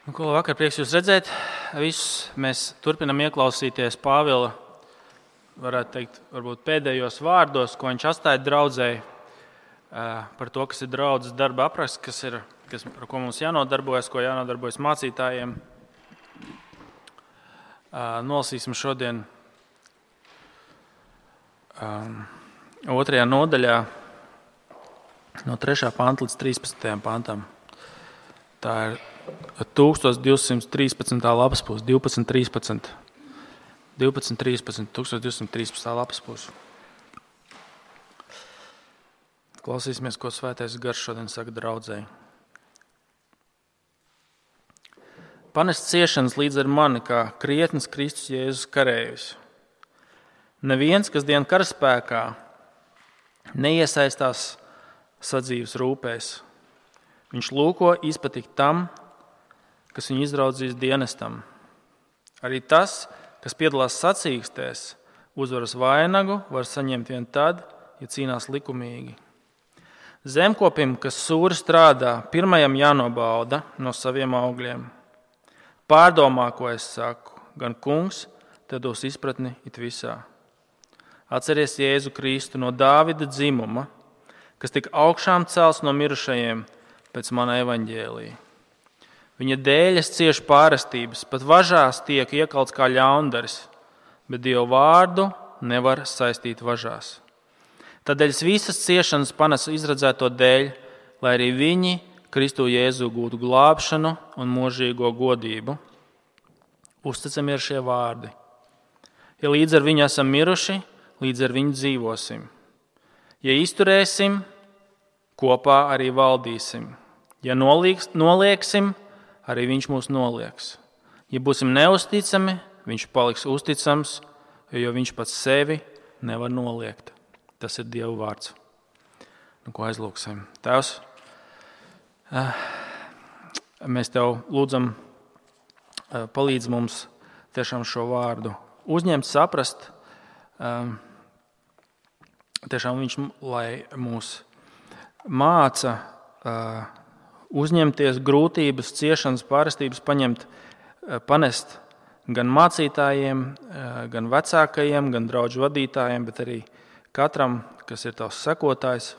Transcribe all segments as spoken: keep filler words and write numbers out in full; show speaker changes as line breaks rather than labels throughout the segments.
Nu, ko vakar prieks jūs redzēt. Visus mēs turpinam ieklausīties Pāvila, varētu teikt, varbūt pēdējos vārdos, ko viņš atstāja draudzēji par to, kas ir draudzes darba apraksts, kas ir, kas, ar ko mums jānodarbojas, ko jānodarbojas mācītājiem. Nolasīsim šodien otrajā nodaļā no trešā panta līdz trīspadsmitajam pantam. Tā ir tūkstoš divsimt trīspadsmitā lapas puse, divpadsmit trīspadsmit. divpadsmit trīspadsmit, tūkstoš divsimt trīspadsmitā lapas puse. Klausīsimies, ko Svētais Gars šodien saka draudzēji. Panest ciešanas līdz ar mani, kā krietnis Kristus Jēzus karējus. Neviens, kas dien karaspēkā, neiesaistās sadzīves rūpēs. Viņš lūko izpatikt tam, kas viņu izraudzīs dienestam. Arī tas, kas piedalās sacīkstēs, uzvaras vainagu, var saņemt vien tad, ja cīnās likumīgi. Zemkopim, kas sūri strādā, pirmajam jānobauda no saviem augļiem. Pārdomā, ko es saku, gan kungs, te dos izpratni it visā. Atceries Jēzu Kristu no Dāvida dzimuma, kas tik augšām cels no mirušajiem pēc mana evaņģēlija. Viņa dēļ es ciešu pārestības, pat važās tiek iekalts kā ļaundaris, bet Dievu vārdu nevar saistīt važās. Tādēļ es visas ciešanas panesu izredzēto dēļ, lai arī viņi Kristu Jēzu gūtu glābšanu un mūžīgo godību. Uzticami ir šie vārdi. Ja līdz ar viņu esam miruši, līdz ar viņu dzīvosim. Ja izturēsim, kopā arī valdīsim. Ja nolieks, nolieksim, arī viņš mūs nolieks. Ja būsim neusticami, viņš paliks uzticams, jo viņš pats sevi nevar noliegt. Tas ir Dieva vārds. Nu, ko aizlūksim? Tēvs, mēs Tev lūdzam, palīdz mums tiešām šo vārdu uzņemt, saprast. Tiešām viņš, lai mūs māca uzņemties grūtības, ciešanas, pārestības, paņemt, panest gan mācītājiem, gan vecākajiem, gan draudžu vadītājiem, bet arī katram, kas ir tavs sekotājs,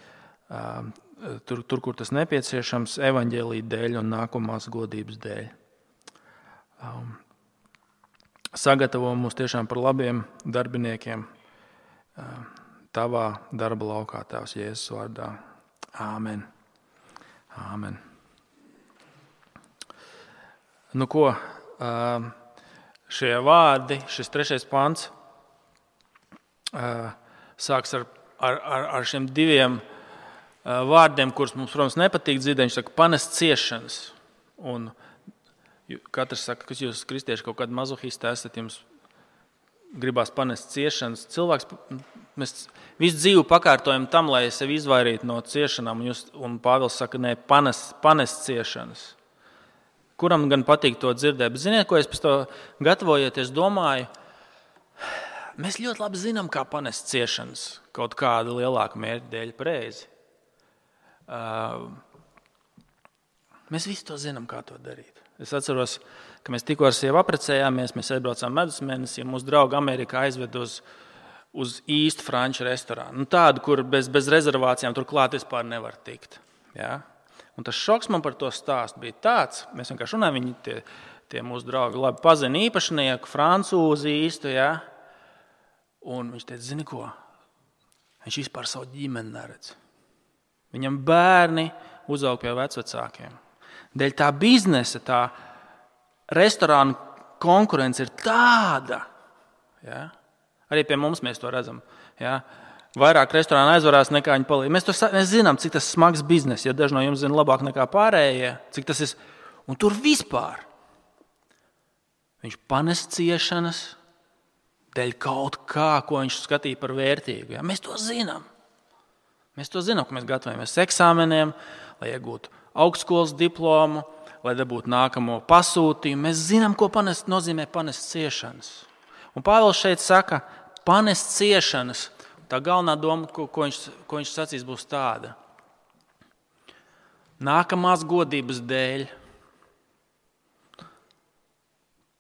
tur, tur kur tas nepieciešams, evaņģēlija dēļ un nākamās godības dēļ. Sagatavo mūs tiešām par labiem darbiniekiem tavā darba laukā, Tēvs Jēzus vārdā. Āmen. Āmen. Nu ko, šie vārdi, šis trešais pants sāks ar, ar, ar šiem diviem vārdiem, kurus mums, protams, nepatīk dzirdēt. Viņš saka, panest ciešanas. Un katrs saka, ka jūs kristieši kaut kādi mazohisti esat, jums gribās panest ciešanas. Cilvēks, mēs visu dzīvi pakārtojam tam, lai sevi izvairītu no ciešanām. Un, jūs, un Pāvils saka, nē, panest, panest ciešanas. Kuram gan patīk to dzirdēt? Bet ziniet, ko es pēc to gatavojoties domāju? Mēs ļoti labi zinām, kā panest ciešanas kaut kāda lielāka mērķa dēļ pareizi. Uh, mēs visi to zinām, kā to darīt. Es atceros, ka mēs tikko ar sievu apprecējāmies, mēs aizbraucām medus mēnesī, un mūsu draugi Amerikā aizved uz, uz īstu franču restorānu. Nu, tādu, kur bez, bez rezervācijām tur klāt vispār nevar tikt. Ja? Un tas šoks man par to stāstu bija tāds, mēs vienkārši runājam, viņi tie, tie mūsu draugi labi pazina īpašnieku, francūzi īstu, ja? Un viņš teica, zini ko, viņš vispār savu ģimeni neredz. Viņam bērni uzaug pie vecvecākiem. Dēļ tā biznesa, tā restorāna konkurence ir tāda. Ja? Arī pie mums mēs to redzam. Ja? Vairāk restorāna aizvarās nekā viņi palīdz. Mēs, to, mēs zinām, cik tas smags biznes, ja daži no jums zina labāk nekā pārējie, cik tas ir. Un tur vispār viņš panes ciešanas dēļ kaut kā, ko viņš skatīja par vērtīgu. Ja? Mēs to zinām. Mēs to zinām, ka mēs gatavojamies eksāmeniem, lai iegūtu augstskolas diplomu, lai dabūtu nākamo pasūtījumu. Mēs zinām, ko panest, nozīmē panest ciešanas. Un Pāvils šeit saka, panest ciešanas. Tā galvenā doma, ko, ko, viņš, ko viņš sacīs, būs tāda. Nākamās godības dēļ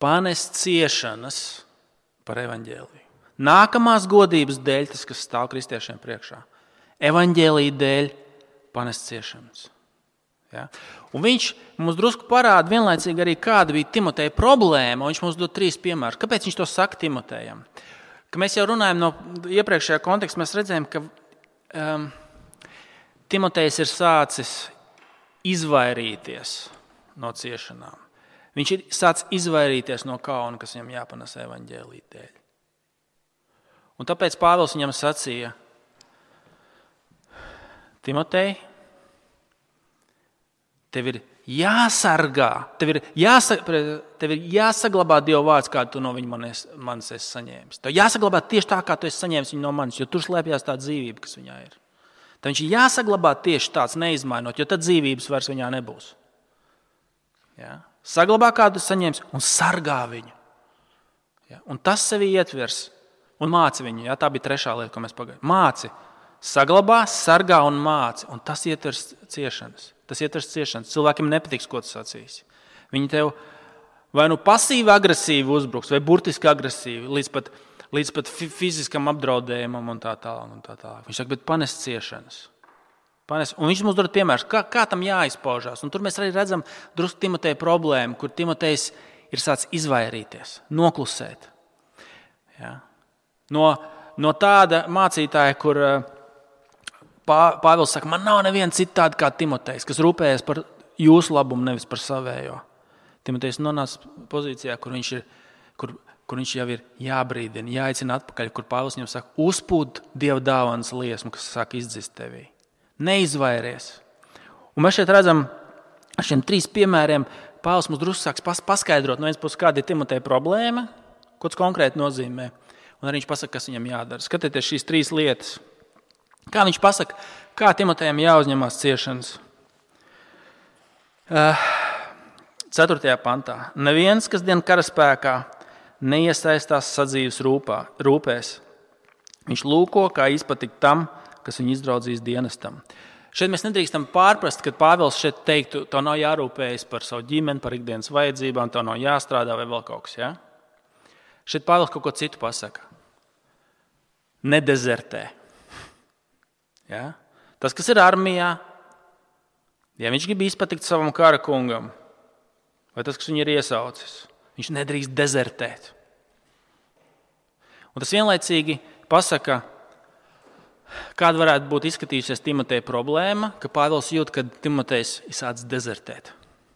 panest ciešanas par evaņģēliju. Nākamās godības dēļ, tas, kas stāv kristiešiem priekšā. Evaņģēlija dēļ panest ciešanas. Ja? Un viņš mums drusku parāda vienlaicīgi arī, kāda bija Timoteja problēma, un viņš mums dod trīs piemērus. Kāpēc viņš to saka Timotejam? Ka mēs jau runājam no iepriekšējā konteksta, mēs redzējām, ka um, Timotejs ir sācis izvairīties no ciešanām. Viņš ir sācis izvairīties no kauna, kas viņam jāpanes evaņģēlija dēļ. Un tāpēc Pāvils viņam sacīja: Timotej, tev ir jāsargā, tev ir, jāsa, tev ir jāsaglabā Dieva vārds, kādu tu no viņa manis, manis esi saņēmis. Tev jāsaglabā tieši tā, kā tu esi saņēmis viņu no manis, jo tur slēpjas tā dzīvība, kas viņā ir. Tad viņš ir jāsaglabā tieši tāds, neizmainot, jo tad dzīvības vairs viņā nebūs. Ja? Saglabā, kādu esi saņēmis, un sargā viņu. Ja? Un tas sevi ietvers un māci viņu. Ja? Tā bija trešā lieta, ko mēs pagājām. Māci. Saglabā, sargā un māci. Un tas ietvers ciešanas. Tas ietvers ciešanas. Cilvēkiem nepatiks, ko tu sacīsi. Viņi tev vai nu pasīvi agresīvi uzbruks, vai burtiski agresīvi, līdz pat, līdz pat fiziskam apdraudējumam un tā tālāk. Un tā tālāk. Viņš saka, bet panest ciešanas. Panest. Un viņš mums dod piemērs, kā, kā tam jāizpaužās. Un tur mēs arī redzam drusku Timoteja problēmu, kur Timotejs ir sācis izvairīties, noklusēt. Ja? No, no tāda mācītāja, kur Pāvils saka, man nav neviena cita tāda kā Timotejs, kas rūpējas par jūsu labumu, nevis par savējo. Timotejs nonāca pozīcijā, kur viņš, ir, kur, kur viņš jau ir jābrīdina, jāicina atpakaļ, kur Pāvils viņam saka, uzpūd Dieva dāvanas liesmu, kas sāk izdzist tevī. Neizvairies. Un mēs šeit redzam, ar šiem trīs piemēriem Pāvils mums drusku sāks paskaidrot, no vienas puses, kāda ir Timoteja problēma, ko tas konkrēti nozīmē, un arī viņš pasaka, kas viņam jādara. Skatieties šīs trīs lietas. Kā viņš pasaka, kā Timotejam jāuzņemās ciešanas? Ceturtajā pantā. Neviens, kas dien karaspēkā, neiesaistās sadzīves rūpā, rūpēs. Viņš lūko, kā izpatikt tam, kas viņu izdraudzīs dienestam. Šeit mēs nedrīkstam pārprast, kad Pāvils šeit teiktu, to nav jārūpējas par savu ģimeni, par ikdienas vajadzībām, to nav jāstrādā vai vēl kaut kas. Ja? Šeit Pāvils kaut ko citu pasaka. Nedezertē. Ja? Tas, kas ir armijā, ja viņš grib izpatikt savam kara kungam, vai tas, kas viņu ir iesaucis, viņš nedrīkst dezertēt. Un tas vienlaicīgi pasaka, kāda varētu būt izskatījusies Timoteja problēma, ka Pāvils jūt, ka Timotejs ir sācis dezertēt.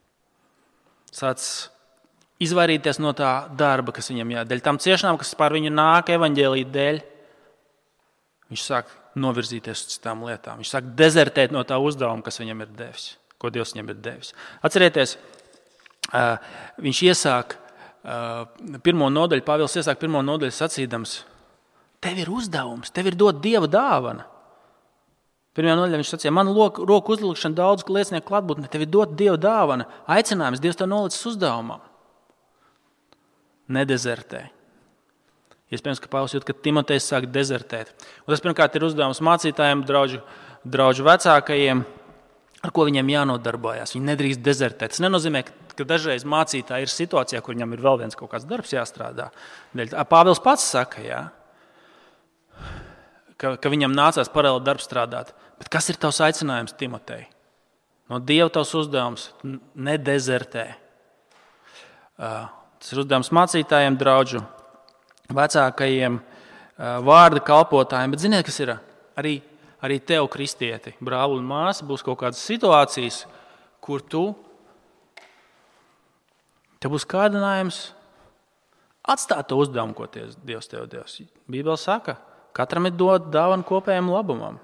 Sācis izvairīties no tā darba, kas viņam jādara. Dēļ tam ciešanām, kas pār viņu nāk evaņģēlija dēļ, viņš sāk novirzīties uz citām lietām. Viņš sāk dezertēt no tā uzdevuma, kas viņam ir devis, ko Dievs viņam ir devis. Atcerieties, viņš iesāk pirmo nodaļu, Pāvils iesāk pirmo nodaļu sacīdams, tev ir uzdevums, tev ir dot Dieva dāvana. Pirmajā nodaļā viņš sacīja, man roku uzlikšana daudz liecinieku klātbūtnē, tev ir dot Dieva dāvana. Aicinājums, Dievs tev nolicis uzdevumam. Nedezertē. Iespējams, ka Pāvils jūt, ka Timotejs sāk dezertēt. Un tas pirmkārt ir uzdevums mācītājiem, draudžu, draudžu vecākajiem, ar ko viņiem jānodarbojas. Viņi nedrīkst dezertēt. Tas nenozīmē, ka dažreiz mācītāji ir situācijā, kur viņam ir vēl viens kaut kāds darbs jāstrādā. Pāvils pats saka, jā, ka, ka viņam nācās paralēli darbs strādāt. Bet kas ir tavs aicinājums, Timotej? No Dieva tavs uzdevums nedezertē. Tas ir uzdevums mācītājiem, draudžu vecākajiem, vārda kalpotājiem, bet ziniet, kas ir? Arī, arī tev, kristieti, brāli un māsa, būs kaut kādas situācijas, kur tu, tev būs kārdinājums atstāt to uzdevumu, ko Dievs tev devis. Bībele saka, katram ir dot dāvana kopējam labumam.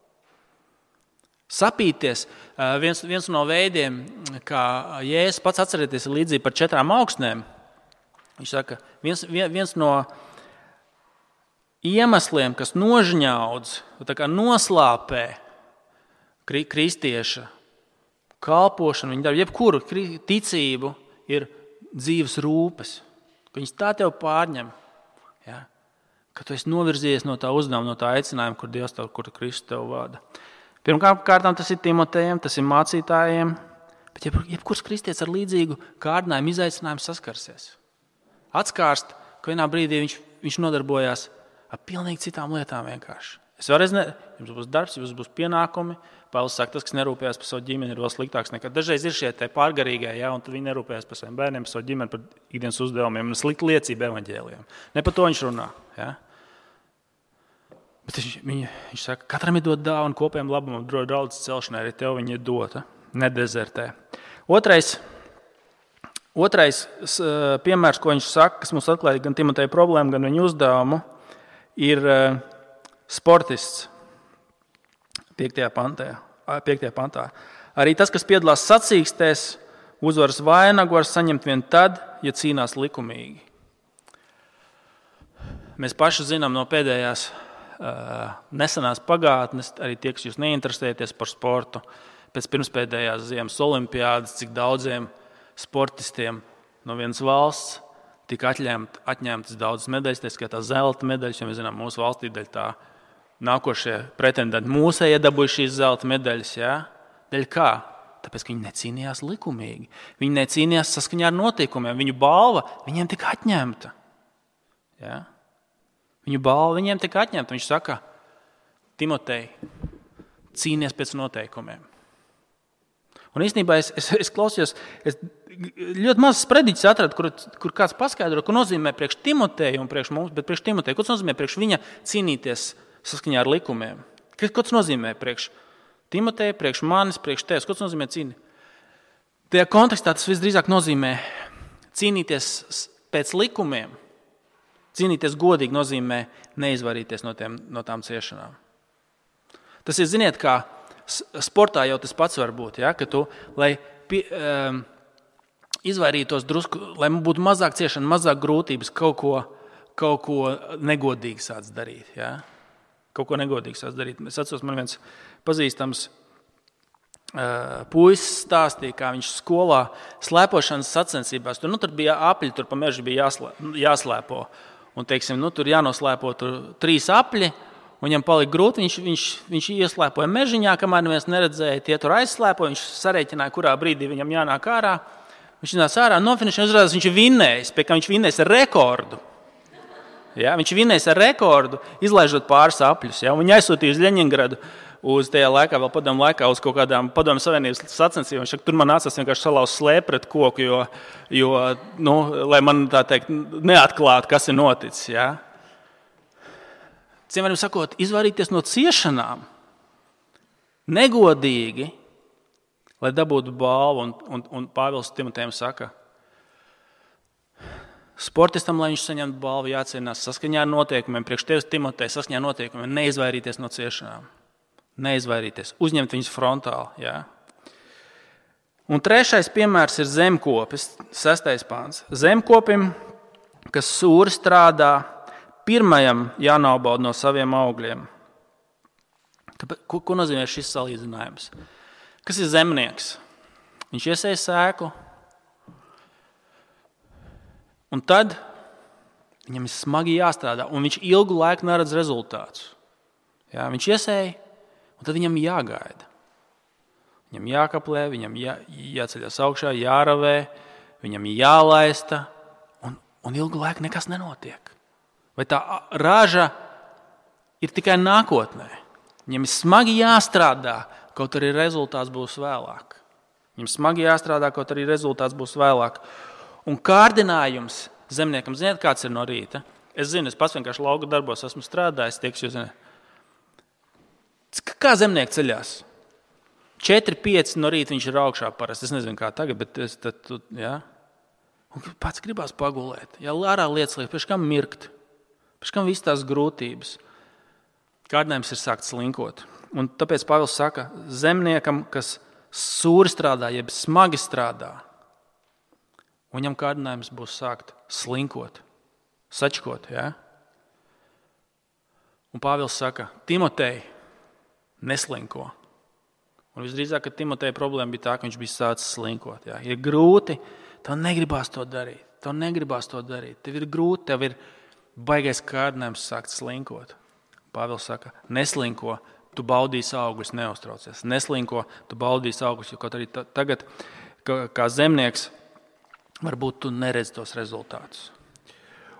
Sapīties, viens, viens no veidiem, kā Jēzus pats atcerieties, ir līdzīgi par četrām augstnēm. Viņš saka, viens, viens no iemesliem, kas nožņaudz, tā kā noslāpē kristieša kalpošanu, viņa darbu, jebkuru ticību, ir dzīves rūpes. Ka viņas tā tev pārņem. Ja? Ka tu esi novirzījies no tā uzdevuma, no tā aicinājuma, kur Dievs tev, kur Kristus tev vada. Pirmkārt, tas ir Timotejiem, tas ir mācītājiem, bet jeb, jebkurš kristietis ar līdzīgu kārdinājumu, izaicinājumu saskarsies. atskārst, ka vienā brīdī viņš, viņš nodarbojās ar pilnīgi citām lietām vienkārši. Es vēlreiz ne, jums būs darbs, jums būs pienākumi. Pāvils saka, tas, kas nerūpējās par savu ģimeni, ir vēl sliktāks nekā. Dažreiz ir šie te pārgarīgie, ja, un tad viņi nerūpējās par saviem bērniem, par savu ģimeni, par ikdienas uzdevumiem un slikta liecība evaņģēlijam. Ne par to viņš runā. Ja. Bet viņš, viņa, viņš saka, katram ir dot dāvanu kopējam labumam, draudzes celšanai, arī tev viņa ir dota. Nedezertē. Otrais, otrais piemērs, ko viņš saka, kas mums atklāja gan Timoteja problēmu, gan viņa uzdevumu, ir sportists piektajā pantā. piektajā pantā. Arī tas, kas piedalās sacīkstēs, uzvaras vainagu var saņemt vien tad, ja cīnās likumīgi. Mēs paši zinām no pēdējās uh, nesenās pagātnes, arī tie, kas jūs neinteresēties par sportu, pēc pirmspēdējās ziemas olimpiādas, cik daudziem sportistiem no vienas valsts tika atņemt, atņemtas daudzas medaļas, tā skaitā zelta medaļas, jo mēs zinām, mūsu valstī daļ tā nākošie pretendenti mūsēji iedabūja šīs zelta medaļas. Ja? Daļ kā? Tāpēc, ka viņi necīnījās likumīgi. Viņi necīnījās saskaņā ar noteikumiem. Viņu balva viņiem tika atņemta. Ja? Viņu balva viņiem tika atņemta. Viņš saka, Timotej, cīnies pēc noteikumiem. Un īstenībā es, es, es klausījos, es ļoti mazas prediķis atradu, kur, kur kāds paskaidro, ko nozīmē priekš Timoteja un priekš mums, bet priekš Timoteja, ko nozīmē priekš viņa cīnīties saskaņā ar likumiem. Ko tas nozīmē priekš Timoteja, priekš manis, priekš tevis? Ko tas nozīmē cīnīt? Tajā kontekstā tas visdrīzāk nozīmē cīnīties pēc likumiem. Cīnīties godīgi nozīmē neizvairīties no, tiem, no tām ciešanām. Tas ir, ziniet, kā sportā jau tas pats var būt, ja? Ka tu, lai pie, um, izvairītos drusku, lai būtu mazāk ciešana, mazāk grūtības, kaut ko, kaut ko negodīgi sāc darīt. Ja? Kaut ko negodīgi sāc darīt. Es atceros, man viens pazīstams uh, puisis stāstīja, kā viņš skolā slēpošanas sacensībās. Tur, nu, tur bija apļi, tur pa mežu bija jāslē, jāslēpo. Un, teiksim, nu, tur jānoslēpo tur trīs apļi. Un viņam palika grūti, viņš, viņš, viņš ieslēpoja mežiņā, kamēr neviens neredzēja, tie tur aizslēpoja, viņš sarēķināja, kurā brīdī viņam jānāk ārā. Viņš nāca ārā, nofinišēja, uzrādās, viņš ir vinnējis, pie kā viņš vinnējis ar rekordu. Ja, viņš ir vinnējis ar rekordu, izlaižot pāris apļus. Ja, viņa aizsūtīja uz Ļeņingradu, uz tajā laikā, vēl padomu laikā, uz kaut kādām padomu savienības sacensībām. Viņš saka, tur man nācās vienkārši salauzt slēpi pret koku, jo, jo nu, lai man tā teikt, neatklātu, kas ir noticis. Ja. Cienvēriem sakot, izvairīties no ciešanām negodīgi, lai dabūtu balvu, un, un, un Pāvils Timotejam saka, sportistam, lai viņš saņemtu balvu, jācīnās saskaņā ar noteikumiem, priekš tevis Timotej, saskaņā ar noteikumiem, neizvairīties no ciešanām, neizvairīties, uzņemt viņus frontāli. Jā. Un trešais piemērs ir zemkopis, sestais pāns. Zemkopim, kas sūri strādā, pirmajam jānobauda no saviem augļiem. Ko, ko nozīmē šis salīdzinājums? Kas ir zemnieks? Viņš iesēja sēklu, un tad viņam ir smagi jāstrādā, un viņš ilgu laiku neredz rezultātus. Jā, viņš iesēja, un tad viņam jāgaida. Viņam jākaplē, viņam jā, jāceļas augšā, jāravē, viņam jālaista, un, un ilgu laiku nekas nenotiek. Vai tā raža ir tikai nākotnē? Viņam ir smagi jāstrādā, kaut arī rezultāts būs vēlāk. Viņam smagi jāstrādā, kaut arī rezultāts būs vēlāk. Un kārdinājums zemniekam, ziniet, kāds ir no rīta? Es zinu, es pats vienkārši lauku darbos esmu strādājis, tie, kas jūs zināt. Kā zemnieki ceļās? četri pieci no rīta viņš ir augšā parasti. Es nezinu, kā tagad, bet es tad, jā. Un pats gribās pagulēt. Jā, ārā lietas liek, pēc kam mirkt. Pēc kam viss tās grūtības. Kārdinājums ir sākt slinkot. Un tāpēc Pāvils saka, zemniekam, kas sūri strādā, jeb smagi strādā, viņam kārdinājums būs sākt slinkot, sačkot. Ja? Un Pāvils saka, Timotej, neslinko. Un visdrīzāk, ka Timoteja problēma bija tā, ka viņš bija sācis slinkot. Ja? Ir grūti, tev negribās to darīt. Tev negribās to darīt. Tev ir grūti, tev ir baigais kārdinājums sākt slinkot. Pāvils saka, neslinko, tu baudīsi augļus, neuztraucies. Neslinko, tu baudīsi augļus, jo kaut arī tagad, kā zemnieks, varbūt tu neredz tos rezultātus.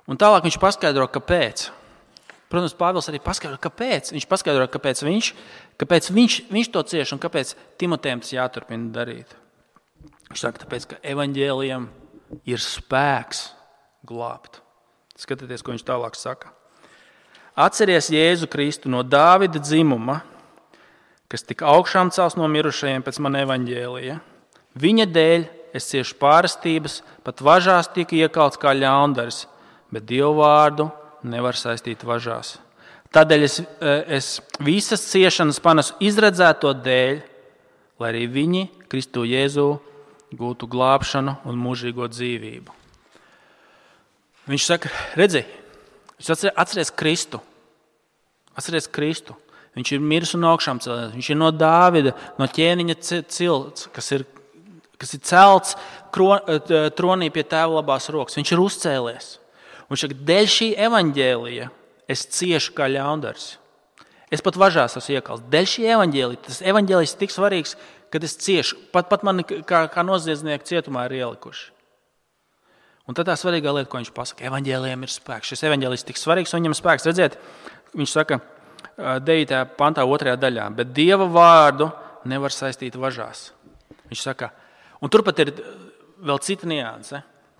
Un tālāk viņš paskaidro, kāpēc. Protams, Pāvils arī paskaidro, kāpēc. Viņš paskaidro, kāpēc viņš, kāpēc viņš, viņš to cieš un kāpēc Timotejam tas jāturpina darīt. Viņš saka, tāpēc, ka evaņģēlijam ir spēks glābt. Skatieties, ko viņš tālāk saka. Atceries Jēzu Kristu no Dāvida dzimuma, kas tika augšām celts no mirušajiem pēc man evaņģēlija. Viņa dēļ es ciešu pārastības, pat važās tika iekalts kā ļaundaris, bet Dievu vārdu nevar saistīt važās. Tādēļ es, es visas ciešanas panesu izredzēto dēļ, lai arī viņi Kristu Jēzu gūtu glābšanu un mūžīgo dzīvību. Viņš saka, redzi, viņš atceries Kristu. Atceries Kristu. Viņš ir miris un augšām cēlies. Viņš ir no Dāvida, no ķēniņa cilts, kas ir, kas ir celts tronī pie tēva labās rokas. Viņš ir uzcēlies. Un viņš saka, dēļ šī evaņģēlija es ciešu kā ļaundaris. Es pat važās esmu iekalts. Dēļ šī evaņģēlija, tas evaņģēlijs ir tik svarīgs, kad es ciešu. Pat, pat mani kā, kā noziedznieki cietumā ir ielikuši. Un tad tā svarīgā lieta, ko viņš pasaka, evaņģēlijam ir spēks. Šis evaņģēlijs ir tik svarīgs, un viņam ir spēks. Redziet, viņš saka devītajā pantā otrajā daļā, bet Dieva vārdu nevar saistīt važās. Viņš saka, un turpat ir vēl cita nianse.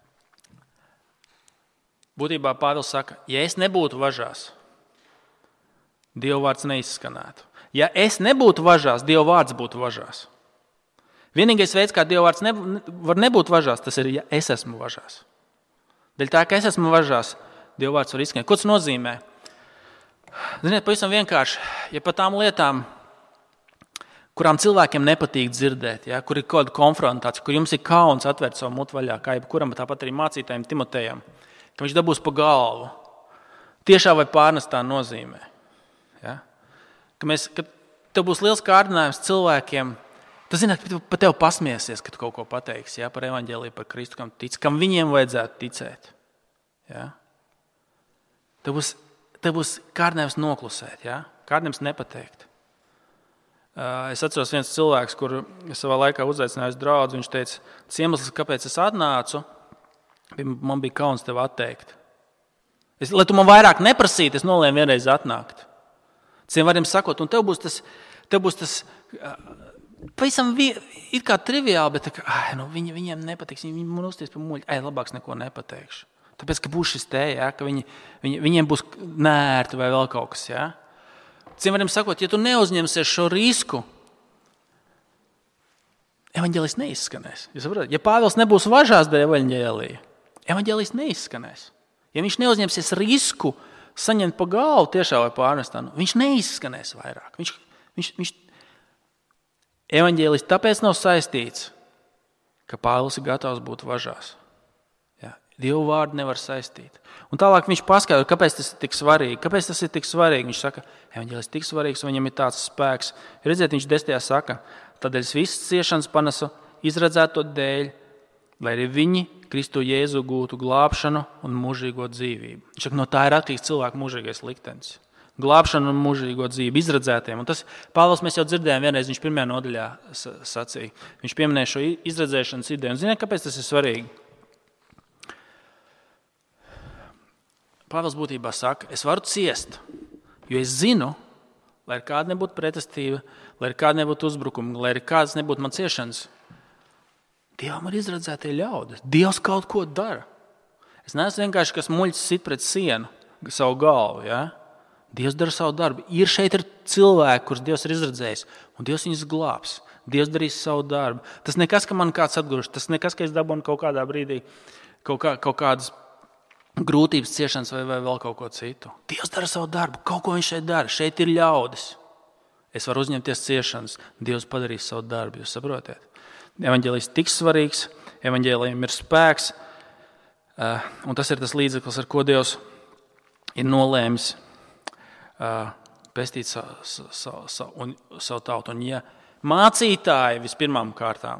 Būtībā Pāvils saka, ja es nebūtu važās, Dieva vārds neizskanētu. Ja es nebūtu važās, Dieva vārds būtu važās. Vienīgais veids, kā Dieva vārds ne, var nebūt važās, tas ir, ja es esmu važās. Dēļ tā, ka es esmu važās, Dieva vārds var izskanēt. Ko tas nozīmē? Ziniet, pavisam vienkārši, ja par tām lietām, kurām cilvēkiem nepatīk dzirdēt, ja, kur ir kaut kāda konfrontācija, kur jums ir kauns atvērt savu mutu vaļā, kā jebkuram, tāpat arī mācītājiem Timotejam, ka viņš dabūs pa galvu. Tiešā vai pārnestā nozīmē. Ja? Ka, mēs, ka tev būs liels kārdinājums cilvēkiem, tu zini, ka pat tev pasmiesies, kad tu kaut ko pateiksi, ja, par evaņģēliju, par Kristu, kam tic, kam viņiem vajadzētu ticēt. Ja? Tev būs, tev būs kārdinājums noklusēt, ja? Kārdinājums nepateikt. Es atceros viens cilvēks, kur savā laikā uzaicināju draudzi, viņš teica, tas iemesls, kāpēc es atnācu, man bija kauns tev atteikt. Es, lai tu man vairāk neprasītu, es nolēmu vienreiz atnākt. Ciem variem sakot, un tev būs tas, tev būs tas pavisam it kā triviāli, bet tā, ai, nu, viņi, viņiem nepatiks, viņi man uzties pa muļu, ai, labāks neko nepateikšu. Tāpēc, ka būs šis te, ja, ka viņi, viņi, viņiem būs nērti vai vēl kaut kas, ja. Ciem variem sakot, ja tu neuzņemsies šo risku, evaņģēlijs neizskanēs. Ja Pāvils nebūs važās dēļ evaņģēlija, evaņģēlijs neizskanēs. Ja viņš neuzņemsies risku saņemt pa galvu tiešā vai pārnestā, viņš neizskanēs vairāk. Viņš, viņš, viņš... Evaņģēlijs tāpēc nav saistīts, ka Pāvils ir gatavs būt važās. Ja. Dievu vārdu nevar saistīt. Un tālāk viņš paskaidro, kāpēc tas ir tik svarīgi. Kāpēc tas ir tik svarīgi? Viņš saka, evaņģēlijs ir tik svarīgs, un viņam ir tāds spēks. Redziet, viņš desmitajā saka, tādēļ es visas ciešanas panesu izredzēto dēļ, lai arī viņi Kristu Jēzu gūtu glābšanu un mūžīgo dzīvību. Viņš saka, no tā ir atkarīgs cilvēku mūžīgais liktenis. Glābšanu un mūžīgo dzīvi izredzētiem. Un tas Pāvils mēs jau dzirdējām vienreiz, viņš pirmajā nodaļā sacīja. Viņš pieminēja šo izredzēšanas ideju. Un ziniet, kāpēc tas ir svarīgi? Pāvils būtībā saka, es varu ciest, jo es zinu, lai ir kāda nebūtu pretestība, lai ir kāda nebūtu uzbrukuma, lai ir kādas nebūtu man ciešanas. Dievam ir izredzētie ļaudis. Dievs kaut ko dara. Es neesmu vienkārši, kas muļķis sit pret sienu, savu galvu, ja? Dievs dara savu darbu. Ir šeit ir cilvēki, kurus Dievs ir izredzējis, un Dievs viņus glābs. Dievs darīs savu darbu. Tas nekas, ka man kāds atguļš, tas nekas, ka es dabūnu kaut kādā brīdī kaut, kā, kaut kādas grūtības, ciešanas vai, vai vēl kaut ko citu. Dievs dara savu darbu, kaut ko viņš šeit dara. Šeit ir ļaudis. Es varu uzņemties ciešanas. Dievs padarīs savu darbu, jūs saprotiet? Evaņģēlijs tik svarīgs, evaņģēlijam ir spēks, un tas ir tas līdzeklis, ar ko Dievs ir nolēmis pestīt savu, savu, savu, savu tautu. Un ja mācītāji vispirmām kārtām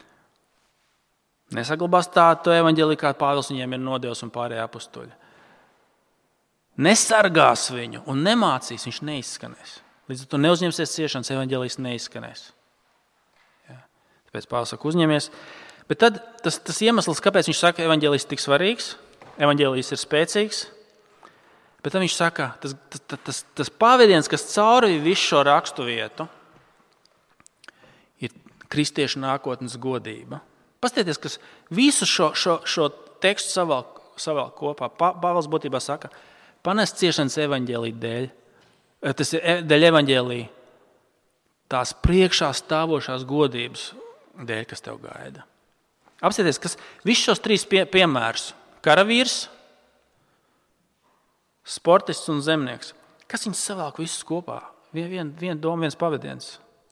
nesaglabās tādu evaņģēliju, kā Pāvils viņiem ir nodevis un pārējie apustuļi, nesargās viņu un nemācīs, viņš neizskanēs. Līdz ar to neuzņemsies ciešanas, evaņģēlijs neizskanēs. Ja. Tāpēc Pāvils saka, uzņemies. Bet tad tas, tas iemesls, kāpēc viņš saka, evaņģēlijs tik svarīgs, evaņģēlijs ir spēcīgs, bet tad viņš saka, tas, tas, tas, tas pavadiens, kas caurvīja visu šo rakstu vietu, ir kristiešu nākotnes godība. Pastieties, kas visu šo, šo, šo tekstu savalk, savalk kopā. Pāvils būtībā saka, panest ciešanas evaņģēlī dēļ, tas ir dēļ evaņģēlī tās priekšā stāvošās godības dēļ, kas tev gaida. Apsieties, kas visus šos trīs pie, piemērus, karavīrs, sportists un zemnieks, kas viņus savāk visus kopā? Vien, vien, vien doma, viens pavadiens.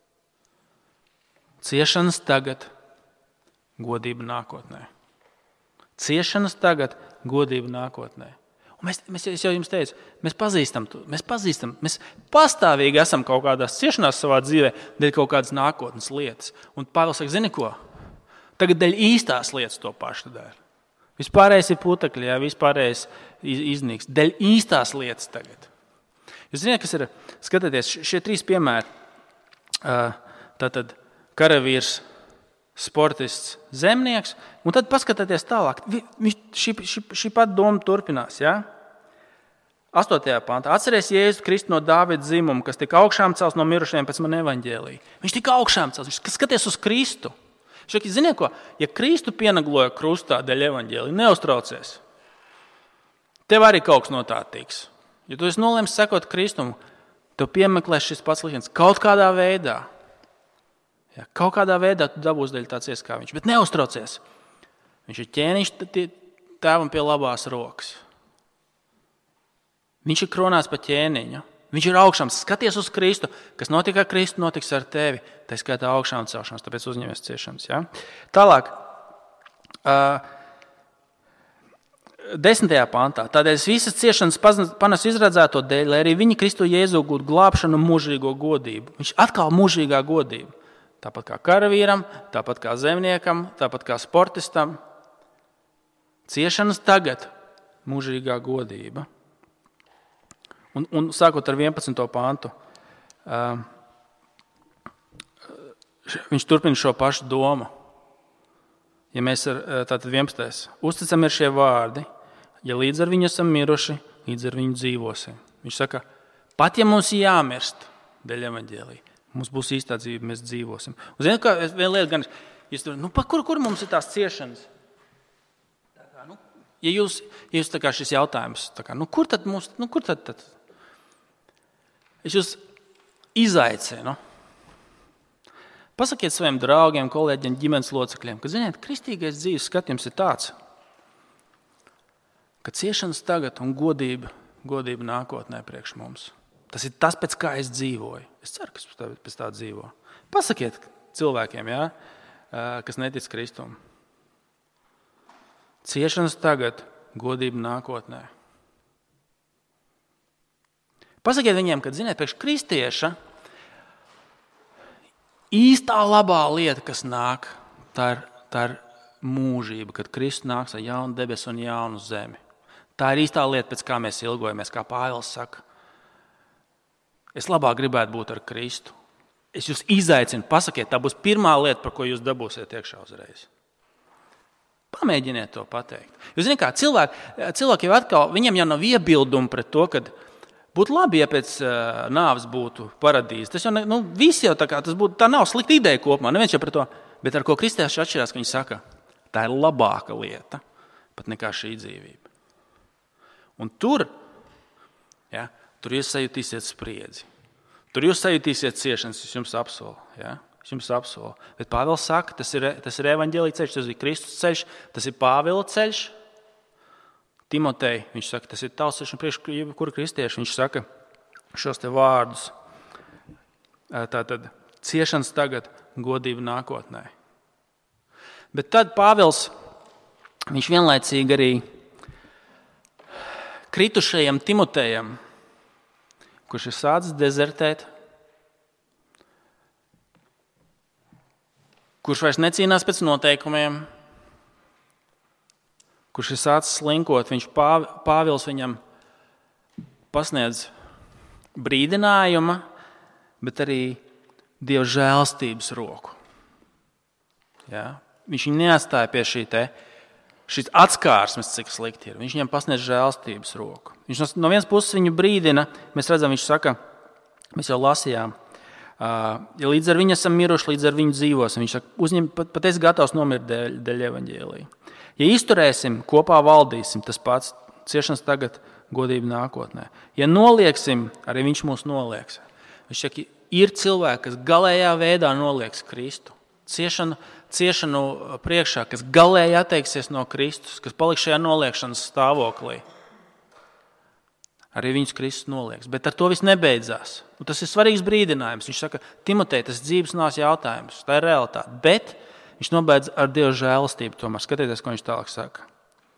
Ciešanas tagad, godība nākotnē. Ciešanas tagad, godība nākotnē. Un mēs, mēs, es jau jums teicu, mēs pazīstam, mēs pazīstam, mēs pastāvīgi esam kaut kādās ciešanās savā dzīvē, dēļ kaut kādas nākotnes lietas. Un Pāvils saka, zini ko? Tagad dēļ īstās lietas to pašu dara. Vispārējais ir putekļi, jā, vispārējais iznīks. Dēļ īstās lietas tagad. Jūs zināt, kas ir, skatieties, šie trīs piemēri. Tātad karavīrs, sportists, zemnieks, un tad paskatieties tālāk. Šī, šī, šī pat doma turpinās, jā? astotajā pantā. Atceries Jēzu Kristu no Dāvida dzimuma, kas tika augšām celts no mirušajiem pēc man evaņģēlī. Viņš tika augšām celts, viņš skaties uz Kristu. Viņš saka, ziniet ko, ja Kristu pienagloja krustā dēļ evaņģēlī, neuztraucies. Tev arī kaut kas no tā tiks. Ja tu esi nolēmis sekot Kristumu, tev piemeklēs šis pats liktenis kaut kādā veidā. Ja, kaut kādā veidā tu dabūsi dēļ tāds ies kā viņš, bet neuztraucies. Viņš ir ķēniņš tēvam pie labās rokas. Viņš ir kronāts pa ķēniņu. Viņš ir augšām. Skaties uz Kristu. Kas notika ar Kristu, notiks ar tevi. Tā skaitā augšām celšanās, tāpēc uzņemies ciešanas. Ja? Tālāk. Uh, desmitajā pantā. Tādēļ visas ciešanas panes izradzēto dēļ, lai arī viņi Kristu Jēzu gūtu glābšanu un mūžīgo godību. Viņš atkal mūžīgā godība. Tāpat kā karavīram, tāpat kā zemniekam, tāpat kā sportistam. Ciešanas tagad, mūžīgā godība. Un, un sākot ar vienpadsmito pantu, uh, viņš turpina šo pašu domu. Ja mēs ar tātad vienpadsmitais uzticam ir šie vārdi, ja līdz ar viņu esam miruši, līdz ar viņu dzīvosim. Viņš saka, pat ja mums jāmirst dēļ evaņģēlī, mums būs īstā dzīve, mēs dzīvosim. Un zinu, kā viena lieta gan, nu, pa kur, kur mums ir tās ciešanas? Tā kā, nu, ja jūs, ja jūs tā kā šis jautājums, tā kā, nu, kur tad mums, nu, kur tad, tad? Es jūs izaicinu. Pasakiet saviem draugiem, kolēģiem, ģimenes locekļiem, ka, ziniet, kristīgais dzīves skatījums ir tāds, ka ciešanas tagad un godība, godība nākotnē priekš mums. Tas ir tas, pēc kā es dzīvoju. Es ceru, ka es pēc tā dzīvo. Pasakiet cilvēkiem, jā, kas netic Kristum. Ciešanas tagad, godība nākotnē. Pasakiet viņiem, ka, ziniet, priekš kristieša īstā labā lieta, kas nāk, tā ir, tā ir mūžība, kad Kristus nāks ar jaunu debesu un jaunu zemi. Tā ir īstā lieta, pēc kā mēs ilgojamies, kā Pāvils saka. Es labāk gribētu būt ar Kristu. Es jūs izaicinu, pasakiet, tā būs pirmā lieta, par ko jūs dabūsiet iekšā uzreiz. Pamēģiniet to pateikt. Jūs zināt, kā cilvēki, cilvēki jau atkal, viņiem jau nav iebildumi pret to, kad būtu labi, ja pēc uh, nāves būtu paradīze. Tas jau, ne, nu, visi jau tā kā, tas būtu, tā nav slikta ideja kopumā, neviens jau par to, bet ar ko kristieši atšķirās, ka viņi saka, tā ir labāka lieta, pat nekā šī dzīvība. Un tur, ja, tur jūs sajutīsiet spriedzi. Tur jūs sajutīsiet ciešanas, es jums apsolu, ja, es jums apsolu. Bet Pāvils saka, tas ir, tas ir evaņģēlija ceļš, tas ir Kristus ceļš, tas ir Pāvila ceļš. Timotei, viņš saka, tas ir tavs ceļš un priekš kura kristieši. Viņš saka šos te vārdus. Tātad ciešanas tagad, godība nākotnē. Bet tad Pāvils, viņš vienlaicīgi arī kritušajam Timotejam, kurš ir sācis dezertēt, kurš vairs necīnās pēc noteikumiem, kurš ir sācis slinkot, viņš Pāvils viņam pasniedz brīdinājuma, bet arī Dieva žēlstības roku. Ja? Viņš viņu neatstāja pie šī te šis atskārsmes, cik slikti ir. Viņš viņiem pasniedz žēlstības roku. Viņš no, no vienas puses viņu brīdina, mēs redzam, viņš saka, mēs jau lasījām, ja līdz ar viņu esam miruši, līdz ar viņu dzīvosim. Viņš saka, uzņem, pat, pat es gatavs nomirt dēļ, dēļ evaņģēlija. Ja izturēsim, kopā valdīsim, tas pats ciešanas tagad, godība nākotnē. Ja nolieksim, arī viņš mūs nolieks. Viņš saka, ir cilvēki, kas galējā veidā nolieks Kristu. Ciešanu, ciešanu priekšā, kas galēji atteiksies no Kristus, kas paliks šajā noliekšanas stāvoklī. Arī viņus Kristus nolieks. Bet ar to viss nebeidzās. Un tas ir svarīgs brīdinājums. Viņš saka, Timotej, tas dzīves nās jautājums. Tā ir realitāte. Bet viņš nobeidz ar Dieva žēlastību. Tomēr skatieties, ko viņš tālāk saka.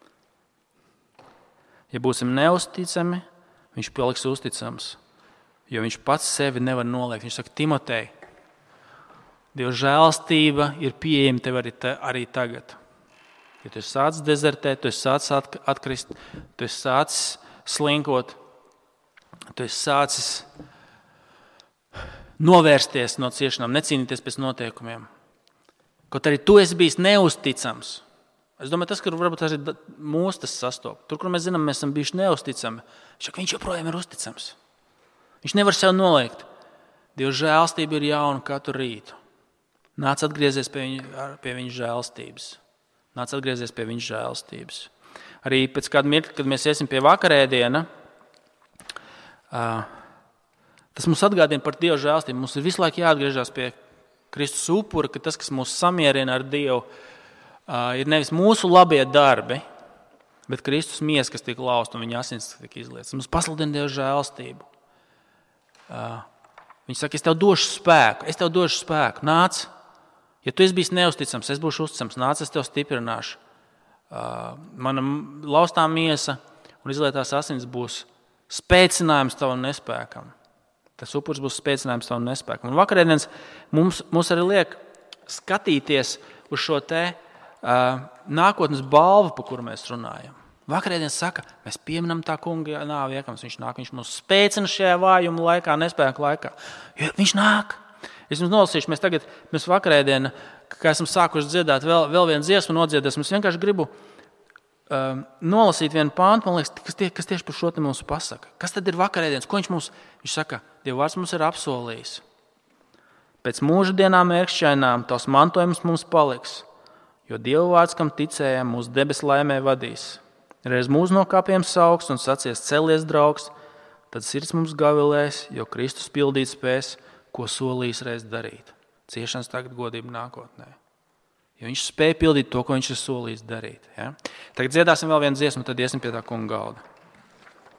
Ja būsim neusticami, viņš paliks uzticams. Jo viņš pats sevi nevar noliekt. Viņš saka, Timotej, Dieva žēlastība ir pieejama tev arī, te, arī tagad. Ja tu esi sācis dezertēt, tu esi sācis atkrist, tu esi sācis slinkot, tu esi sācis novērsties no ciešanām, necīnīties pēc noteikumiem. Kaut arī tu esi bijis neusticams. Es domāju, tas, ka varbūt tas ir mūs tas sastop. Tur, kur mēs zinām, mēs esam bijuši neusticami, viņš joprojām ir uzticams. Viņš nevar sev noliekt. Dieva žēlastība ir jauna katru rītu. Nāc atgriezies pie viņa, pie viņa žēlastības. Nāc atgriezies pie viņa žēlastības. Arī pēc kāda mirkļa, kad mēs iesim pie vakarēdiena, tas mums atgādina par Dieva žēlastību. Mums ir visu laiku jāatgriežas pie Kristus upura, ka tas, kas mūs samierina ar Dievu, ir nevis mūsu labie darbi, bet Kristus miesa, kas tika lausta un viņa asins tika izlietas. Mums pasludina Dieva žēlastību. Viņš saka, es tev došu spēku, es tev došu spēku, nāc. Ja tu esi bijis neusticams, es būšu uzticams, nāc, es tev stiprināšu. Mana laustā miesa un izlietās asins būs spēcinājums tavam nespēkam. Tas upurs būs spēcinājums tavam nespēkam. Un vakarēdienas mums, mums arī liek skatīties uz šo te uh, nākotnes balvu, par kuru mēs runājam. Vakarēdienas saka, mēs pieminam tā kunga nāvi iekams, viņš nāk, viņš mūs spēcina šajā vājuma laikā, nespēka laikā. Jo viņš nāk. Es jums nolasīšu, mēs tagad, mēs vakarēdienu, kā esam sākuši dziedāt, vēl, vēl vienu dziesmu nodziedās. Mēs vienkārši gribu um, nolasīt vienu pāntu, man liekas, kas, tie, kas tieši par šo te mums pasaka. Kas tad ir vakarēdienas? Ko viņš mums, viņš saka, Dieva vārds mums ir apsolījis. Pēc mūža dienām ērkšķainām tavs mantojums mums paliks, jo Dieva vārds, kam ticējam, mūsu debes laimē vadīs. Reiz mūs no kāpiem sauks un sacies celies draugs, tad sirds mums gavilēs, jo Kristus pildīt spēs, ko solījis reiz darīt. Ciešanas tagad, godība nākotnē. Jo viņš spēja pildīt to, ko viņš ir solījis darīt. Ja? Tagad dziedāsim vēl vienu dziesmu, tad iesim pie tā kunga galda.